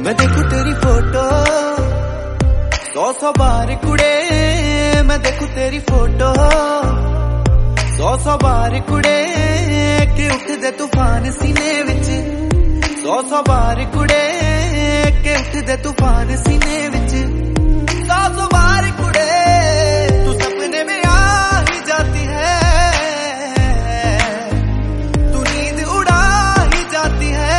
मैं देखूं तेरी फोटो 100 बार कुड़े, मैं देखूं तेरी फोटो 100 बार कुड़े कि उठदे तूफान सीने विच 100 बार कुड़े कि उठदे तूफान सीने विच 100 बार कुड़े तू सपने में आ ही जाती है, तू नींद उड़ा ही जाती है,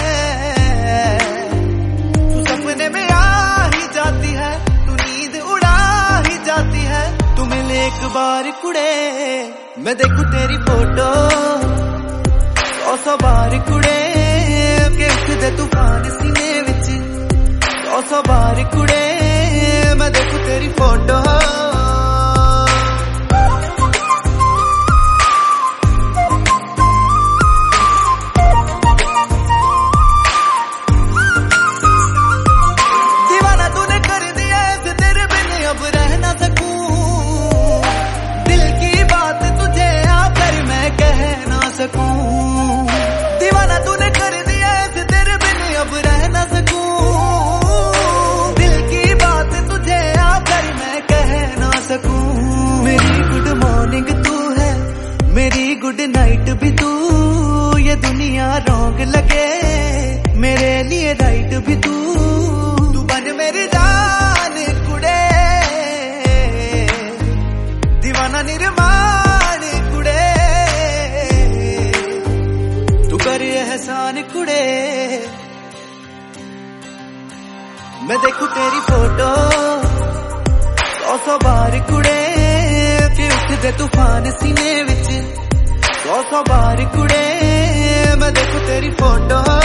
तू सपने में आ ही जाती है, तू नींद उड़ा ही जाती है। तू मिले एक बार कुड़े, मैं देखूं तेरी फोटो 100 बार कुड़े के उठदे तूफान सीने विच 100 बार कुड़े, मैं देखूं तेरी फोटो। दीवाना तूने कर दिया ऐसे, तेरे बिन अब रह ना सकूं, दिल की बात तुझे आकर मैं कह ना सकूं। दीवाना तूने कर दिया ऐसे, तेरे बिन अब रह ना सकूं, मेरी गुड मॉर्निंग तू है, मेरी गुड नाइट भी तू, ये दुनिया रॉन्ग लगे मेरे लिए राइट भी तू, तू बन मेरी जान कुड़े, दीवाना निर्माण कुड़े, तू कर एहसान कुड़े। मैं देखूं तेरी फोटो 100 बार कुड़े कि उठदे तूफान सीने विच 100 बार कुड़े, मैं देखूं तेरी फोटो।